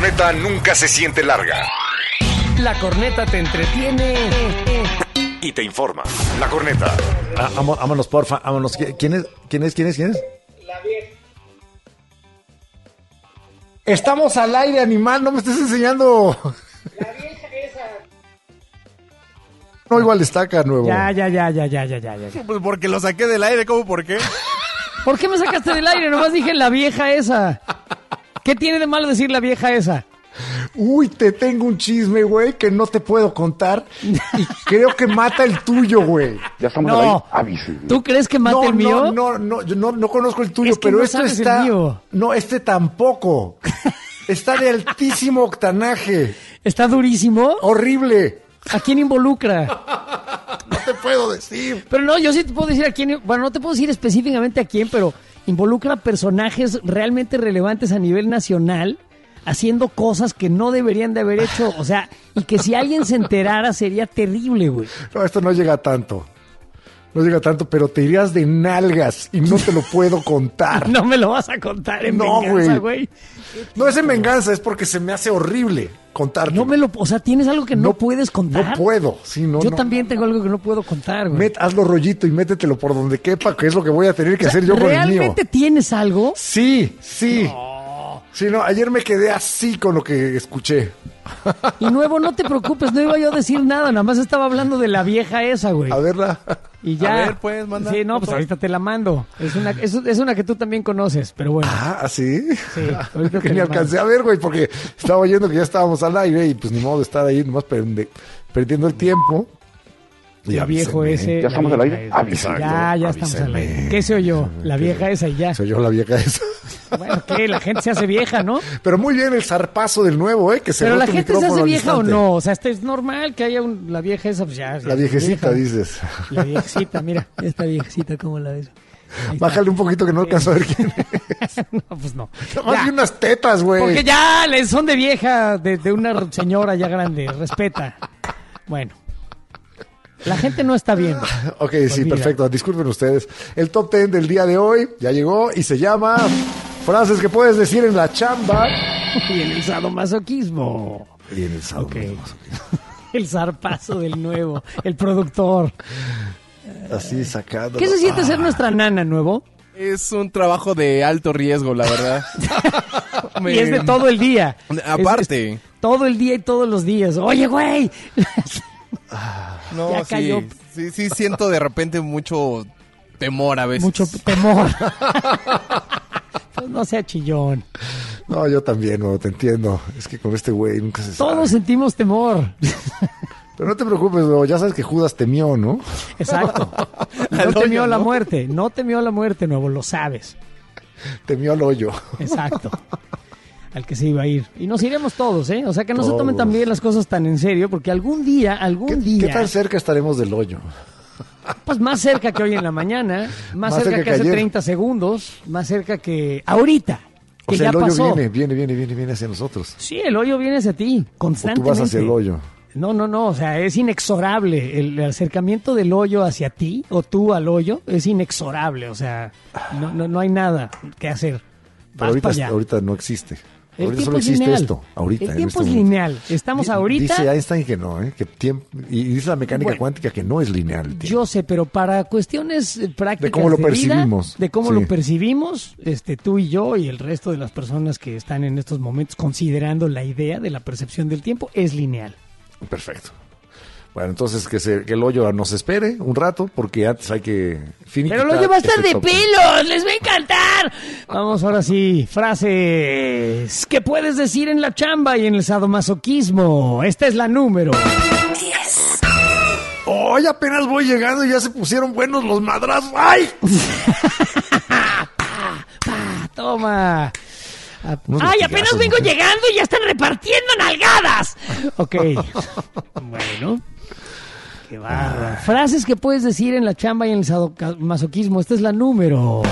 corneta nunca se siente larga. La corneta te entretiene Y te informa. La corneta. Vámonos, porfa, vámonos. ¿Quién es? La vieja. Estamos al aire, animal, no me estés enseñando. La vieja esa. No, igual estaca nuevo. Ya. Pues porque lo saqué del aire, ¿cómo por qué? ¿Por qué me sacaste del aire? Nomás dije la vieja esa. ¿Qué tiene de malo decir la vieja esa? Uy, te tengo un chisme, güey, que no te puedo contar. Y creo que mata el tuyo, güey. Ya estamos No. ahí. ¿Tú crees que mate el mío? Yo no conozco el tuyo, Es que pero no esto sabes el está. mío. No, este tampoco. Está de altísimo octanaje. ¿Está durísimo? Horrible. ¿A quién involucra? No te puedo decir. Pero no, yo sí te puedo decir a quién. Bueno, no te puedo decir específicamente a quién, pero involucra personajes realmente relevantes a nivel nacional haciendo cosas que no deberían de haber hecho. O sea, y que si alguien se enterara sería terrible, güey. No, esto no llega tanto. No llega tanto, pero te irías de nalgas y no te lo puedo contar. No me lo vas a contar en No, venganza, güey. No es en venganza, es porque se me hace horrible contarte. No me lo, o sea, tienes algo que no puedes contar. No puedo, sí, no. Yo no. también tengo algo que no puedo contar, güey. Hazlo rollito y métetelo por donde quepa, que es lo que voy a tener que hacer yo con el mío. ¿Realmente tienes algo? Sí. Sí, no, ayer me quedé así con lo que escuché. Y nuevo, no te preocupes, no iba yo a decir nada, nada más estaba hablando de la vieja esa, güey. A verla. Y ya. A ver, pues, manda. Sí, no, pues ahorita te la mando. Es una que tú también conoces, pero bueno. ¿Sí? Sí, ahorita Que te ni la alcancé a ver, güey, porque estaba oyendo que ya estábamos al aire y pues ni modo de estar ahí nomás perdiendo el tiempo. Y El viejo avísenme. ese. ¿Ya estamos la al vieja aire? esa. Avísenme. Ya estamos al aire. ¿Qué se oyó? La vieja esa y ya. Soy yo la vieja esa. Bueno, ¿qué? La gente se hace vieja, ¿no? Pero muy bien el zarpazo del nuevo, que se Pero la tu gente se micrófono hace al vieja o instante. no. O sea, es normal que haya la vieja esa, pues ya. La viejecita, vieja. dices. La viejecita, mira, esta viejecita, ¿cómo la ves? Ahí está. Bájale un poquito que no alcanzo a ver quién es. No, pues no. Nomás Ya. vi unas tetas, güey. Porque ya son de vieja, de una señora ya grande, respeta. Bueno, la gente no está viendo. Ok, sí, Olvida. perfecto. Disculpen ustedes. El top 10 del día de hoy ya llegó y se llama Frases que puedes decir en la chamba. Y en el sadomasoquismo. Y en el sábado. Ok. El zarpazo del nuevo, el productor. Así sacando. ¿Qué se siente ser nuestra nana, nuevo? Es un trabajo de alto riesgo, la verdad. Y es de todo el día. Aparte. Es todo el día y todos los días. Oye, güey. No, Ya cayó. sí, siento de repente mucho temor a veces. Mucho temor. Pues no sea chillón. No, yo también, no, te entiendo. Es que con este güey nunca se sabe. Todos sentimos temor. Pero no te preocupes, no, ya sabes que Judas temió, ¿no? Exacto. Y no Al temió hoyo, la ¿no? muerte. No temió la muerte, nuevo, lo sabes. Temió al hoyo. Exacto. Al que se iba a ir. Y nos iremos todos, ¿eh? O sea, que no se tomen Todos. también las cosas tan en serio, porque algún día, ¿Qué tan cerca estaremos del hoyo? pues más cerca que hoy en la mañana, más cerca que hace ayer. 30 segundos, más cerca que ahorita, que O sea, ya el hoyo pasó. viene hacia nosotros. Sí, el hoyo viene hacia ti, O constantemente. tú vas hacia el hoyo. No, o sea, es inexorable. El acercamiento del hoyo hacia ti, o tú al hoyo, es inexorable. O sea, no hay nada que hacer. Pero Vas para allá. ahorita no existe. El Ahorita tiempo solo es existe lineal. esto. Ahorita, El en tiempo este es momento. lineal. Estamos ahorita. Dice Einstein que no, que tiempo, y dice la mecánica Bueno, cuántica que no es lineal. el tiempo. Yo sé, pero para cuestiones prácticas De cómo lo vida, percibimos. de cómo Sí. lo percibimos, tú y yo y el resto de las personas que están en estos momentos considerando la idea de la percepción del tiempo, es lineal. Perfecto. Bueno, entonces que el hoyo nos espere un rato, porque antes hay que finiquitar. Pero lo que va a estar este de top. pelos, les va a encantar. Vamos ahora sí, frases que puedes decir en la chamba y en el sadomasoquismo. Esta es la número. ¡Ay, apenas voy llegando y ya se pusieron buenos los madrazos! ¡Ay! Toma. Unos ¡Ay, latigazos, apenas vengo ¿no? llegando y ya están repartiendo nalgadas! Ok. Bueno. Qué bárbaro. Frases que puedes decir en la chamba y en el sadomasoquismo. Esta es la número.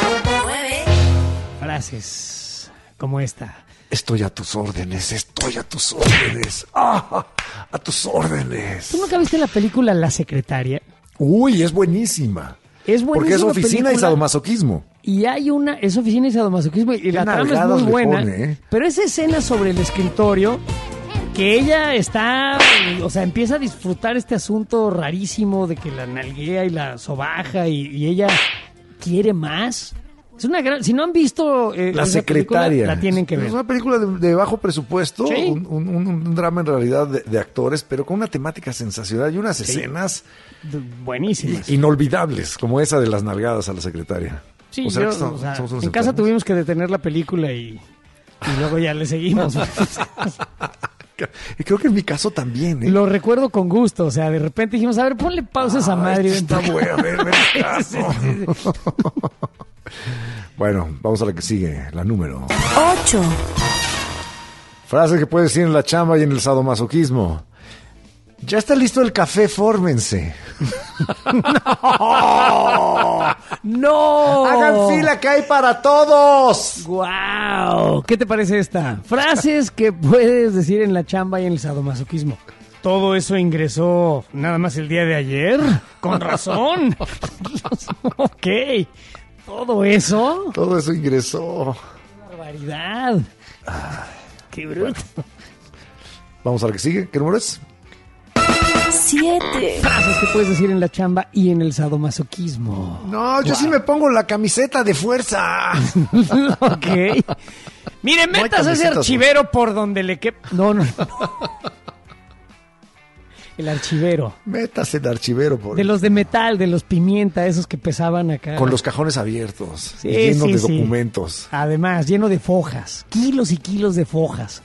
Frases como esta. Estoy a tus órdenes, estoy a tus órdenes. ¡Ah! A tus órdenes. ¿Tú nunca viste la película La Secretaria? Uy, es buenísima. Es buenísima Porque es oficina y película. sadomasoquismo. Y hay es oficina y sadomasoquismo y la trama es nalgadas muy le buena. pone, ¿eh? Pero esa escena sobre el escritorio, que ella está, o sea, empieza a disfrutar este asunto rarísimo de que la nalguea y la sobaja y ella quiere más. Es una gran... Si no han visto La esa película, secretaria. la tienen que ver. Es una película de bajo presupuesto, Sí. un drama en realidad de actores, pero con una temática sensacional y unas escenas Buenísimas. inolvidables, como esa de las nalgadas a la secretaria. Sí, ¿O será yo, que o sea, somos unos en casa enfermos? tuvimos que detener la película y luego ya le seguimos. Y creo que en mi caso también, ¿eh? Lo recuerdo con gusto, o sea, de repente dijimos, a ver, ponle pausa a esa madre. Está Vente. bueno, ver el caso. Sí, sí, sí. Bueno, vamos a la que sigue, la número. 8, Frase que puedes decir en la chamba y en el sadomasoquismo. Ya está listo el café, fórmense. ¡No! ¡Hagan fila que hay para todos! ¡Guau! ¿Qué te parece esta? Frases que puedes decir en la chamba y en el sadomasoquismo. Todo eso ingresó nada más el día de ayer. Con razón. Ok. Todo eso. Todo eso ingresó. Barbaridad. Qué bruto. Vamos a la que sigue. ¿Qué número es? 7, Frases que puedes decir en la chamba y en el sadomasoquismo. No, yo sí me pongo la camiseta de fuerza. Ok. Mire, No hay metas ese camisetas, archivero por donde le quepa. No. El archivero. Métase el archivero por... De los de metal, de los pimienta, esos que pesaban acá. con los cajones abiertos, Sí, llenos sí, de sí. documentos. Además, lleno de fojas. Kilos y kilos de fojas.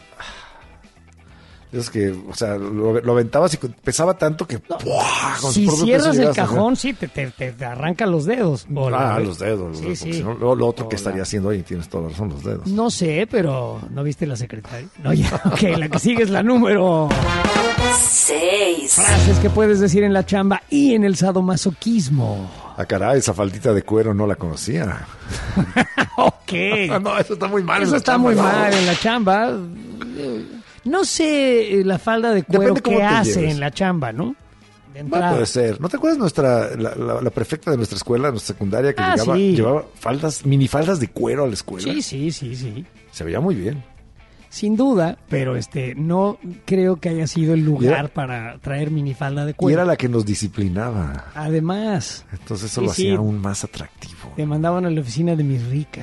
Es que, o sea, lo aventabas y pesaba tanto que... ¡buah! Con su Si propio cierras peso el llegabas a sacar. cajón, sí, te arrancan los dedos. Los dedos. Sí, porque sí. si no, lo otro que estaría haciendo ahí, tienes toda la razón, los dedos. No sé, pero ¿no viste la secretaria? No, ya. Ok, la que sigue es la número. 6, Frases que puedes decir en la chamba y en el sadomasoquismo. Ah, caray, esa faldita de cuero no la conocía. Ok. No, eso está muy mal. en Eso la está chamba, muy ¿no? mal en la chamba. No sé la falda de cuero Depende cómo que te hace lleves. en la chamba, ¿no? De No entrada. puede ser. ¿No te acuerdas la prefecta de nuestra escuela, nuestra secundaria, que Sí. llevaba minifaldas de cuero a la escuela? Sí. Se veía muy bien. Sin duda, pero no creo que haya sido el lugar Y era- para traer minifalda de Y cuero. era la que nos disciplinaba. Además, Entonces eso Sí, lo sí. hacía aún más atractivo. te mandaban a la oficina de mi rica.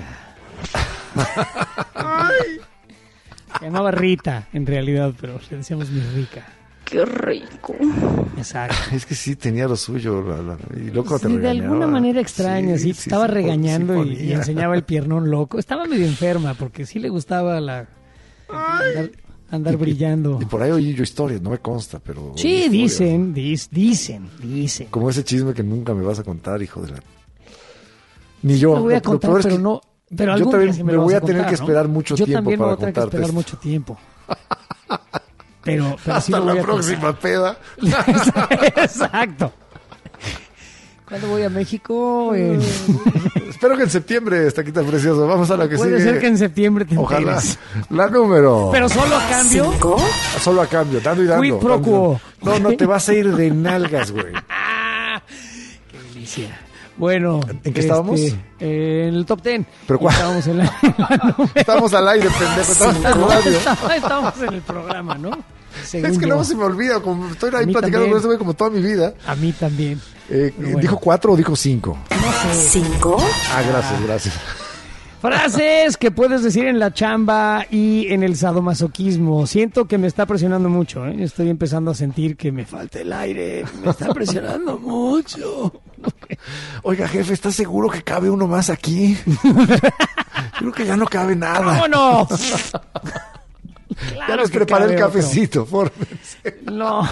Se llamaba Rita, en realidad, pero le decíamos mi rica. qué rico. Exacto. Es que sí tenía lo suyo. Y loco te Sí, de regañaba. alguna manera extraña, sí, te estaba regañando sí y ponía. enseñaba el piernón loco. Estaba medio enferma porque sí le gustaba andar brillando. Y por ahí oí yo historias, no me consta, pero... oí Sí, historias. dicen. Como ese chisme que nunca me vas a contar, hijo de la... Ni yo. Lo voy a Lo contar, peor es pero que no. Pero yo algún también día sí me lo voy vas a tener contar, que ¿no? esperar mucho yo tiempo también para me voy a tener que contarte esperar esto. mucho tiempo. Pero sí Hasta lo voy la a próxima peda. contar. Exacto. ¿Cuándo voy a México? Espero que en septiembre, Taquita Precioso. Vamos a la que Puede sigue. ser que en septiembre te Ojalá. enteres. La número. Pero solo a cambio. 5, Solo a cambio, dando y dando. Quid pro quo. No, te vas a ir de nalgas, güey. ¡Qué delicia! Bueno, ¿En qué estábamos? En el top 10. ¿Pero cuál? Estábamos en la Estamos al aire, pendejo. Estamos en el radio. Estábamos en el programa, ¿no? Según Es que yo. no se me olvida. Como estoy A ahí mí platicando también. con ese güey como toda mi vida. A mí también. Bueno. ¿Dijo 4 o dijo 5? No sé. 5, Gracias. Frases que puedes decir en la chamba y en el sadomasoquismo. Siento que me está presionando mucho, ¿eh? Estoy empezando a sentir que me falta el aire. Me está presionando mucho. Oiga, jefe, ¿estás seguro que cabe uno más aquí? Creo que ya no cabe nada. ¡Vámonos! Ya Claro les que preparé el cabe otro. cafecito, fórmense. No.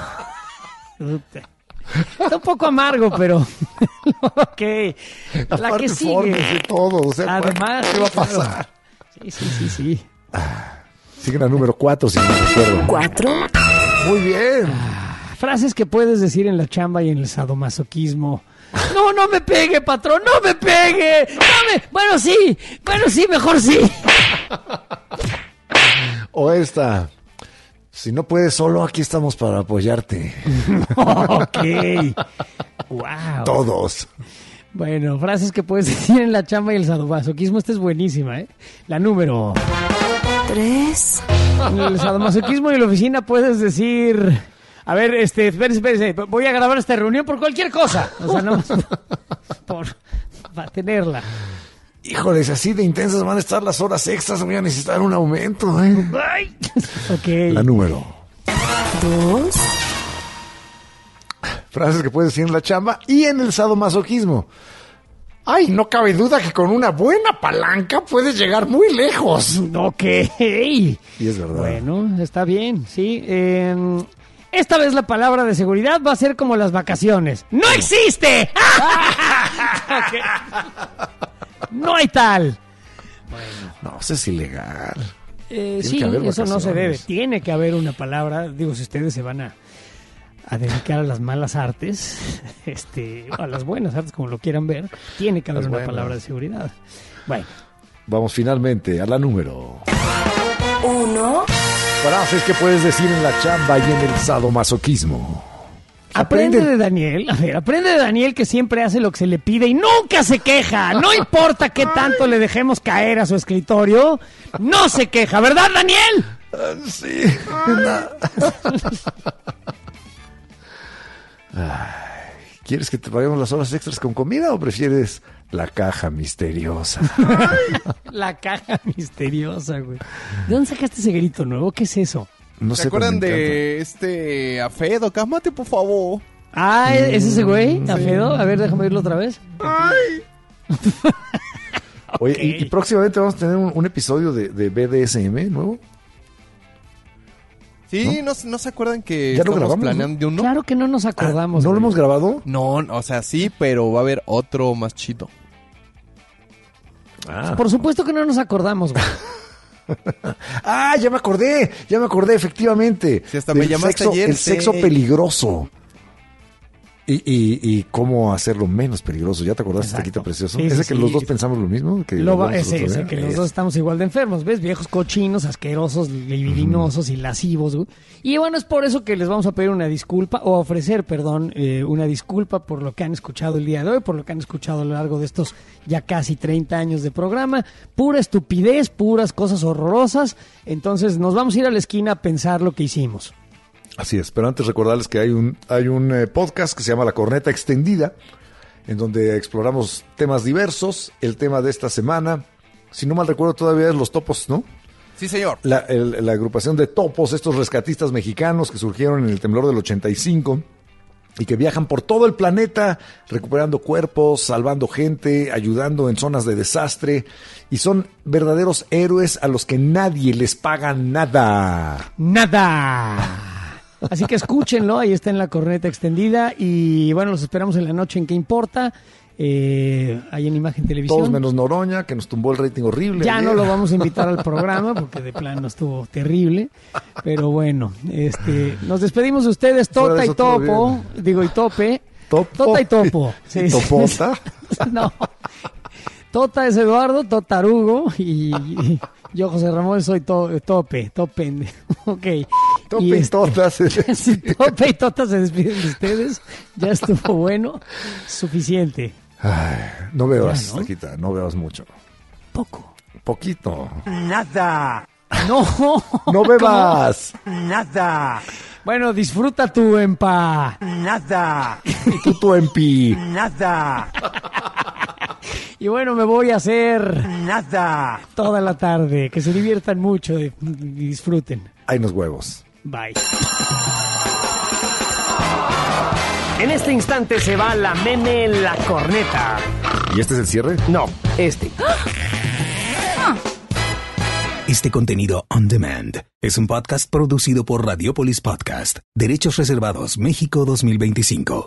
Está un poco amargo, pero... ok. La Aparte, que sigue. fórmense todo. O sea, Además, ¿qué va a claro. pasar? Sí. Sigue la número 4, si no me recuerdo. 4, Muy bien. Frases que puedes decir en la chamba y en el sadomasoquismo. No me pegue, patrón, no me pegue. Bueno, sí, mejor sí. O esta. Si no puedes solo, aquí estamos para apoyarte. Ok. Wow. Todos. Bueno, frases que puedes decir en la chamba y el sadomasoquismo. Esta es buenísima, ¿eh? La número 3, En el sadomasoquismo y la oficina puedes decir... A ver, espérese, voy a grabar esta reunión por cualquier cosa. O sea, no para tenerla. Híjoles, así de intensas van a estar las horas extras. Voy a necesitar un aumento, ¿eh? Ay. Ok. La número. 2, Frases que puedes decir en la chamba y en el sadomasoquismo. Ay, no cabe duda que con una buena palanca puedes llegar muy lejos. Ok. Y es verdad. Bueno, está bien, sí. Esta vez la palabra de seguridad va a ser como las vacaciones. ¡No existe! Ok. No hay tal. No, eso es ilegal. Sí, que haber eso no se debe. vacaciones. Tiene que haber una palabra. Digo, si ustedes se van a dedicar a las malas artes, a las buenas artes, como lo quieran ver, tiene que haber Las una buenas. palabra de seguridad. Bueno, Vamos finalmente a la número. 1, Frases que puedes decir en la chamba y en el sadomasoquismo. aprende de Daniel. A ver, aprende de Daniel, que siempre hace lo que se le pide y nunca se queja. No importa qué tanto le dejemos caer a su escritorio, no se queja, ¿verdad, Daniel? Sí. Ay, ¿quieres que te paguemos las horas extras con comida o prefieres la caja misteriosa? La caja misteriosa, güey. ¿De dónde sacaste ese grito nuevo? ¿Qué es eso? No ¿Se sé, pero acuerdan me de Afedo? Cálmate, por favor. Ah, ¿es ese güey? ¿Afedo? A ver, déjame oírlo otra vez. encanta. Oye, Ok. y próximamente vamos a tener un episodio de BDSM nuevo. Sí, ¿no se acuerdan que Ya lo estamos grabamos, planeando de uno? Claro que no nos acordamos. ¿No lo güey. hemos grabado? No, o sea, sí, pero va a haber otro más chido. Por supuesto que no nos acordamos, güey. Ah, ya me acordé, efectivamente. Sí, hasta me llamaste ayer, El sí. sexo peligroso. Y cómo hacerlo menos peligroso. ¿Ya te acordaste, Exacto. Taquita Precioso? Sí, ¿Ese sí, que sí. los dos pensamos lo mismo? Que hablamos el otro Ese, día? que los dos estamos igual de enfermos, ¿ves? Viejos cochinos, asquerosos, libidinosos y lascivos, güey. Y bueno, es por eso que les vamos a pedir una disculpa, o ofrecer, perdón, una disculpa por lo que han escuchado el día de hoy, por lo que han escuchado a lo largo de estos ya casi 30 años de programa. Pura estupidez, puras cosas horrorosas. Entonces nos vamos a ir a la esquina a pensar lo que hicimos. Así es, pero antes recordarles que hay un podcast que se llama La Corneta Extendida, en donde exploramos temas diversos. El tema de esta semana, si no mal recuerdo, todavía es los topos, ¿no? Sí, señor. La agrupación de topos, estos rescatistas mexicanos que surgieron en el temblor del 85 y que viajan por todo el planeta recuperando cuerpos, salvando gente, ayudando en zonas de desastre, y son verdaderos héroes a los que nadie les paga nada. ¡Nada! Así que escúchenlo, ahí está en La Corneta Extendida. Y bueno, los esperamos en la noche en ¿Qué importa? Ahí en Imagen Televisión. Todos menos Noroña, que nos tumbó el rating horrible. Ya ayer. no lo vamos a invitar al programa porque de plano estuvo terrible. Pero bueno, nos despedimos de ustedes, Fuera de Tota y eso, todo Topo. Digo, y Tope. Topo. Tota y Topo. Sí, sí. ¿Topota? No. Tota es Eduardo, Totarugo. Y yo, José Ramón, soy Tope. Ok. Tope Y y totas. Si Tope y Tota se despiden de ustedes, ya estuvo bueno. Suficiente. Ay, no veas, Ya, ¿no? Taquita, no veas mucho. Poco. Poquito. No. No bebas. Bueno, disfruta tu empa. Y tú empi. Y bueno, me voy a hacer toda la tarde. Que se diviertan mucho y disfruten. Hay unos huevos. Bye. En este instante se va la meme en la corneta. ¿Y este es el cierre? No, este. Este contenido on demand es un podcast producido por Radiopolis Podcast. Derechos reservados México 2025.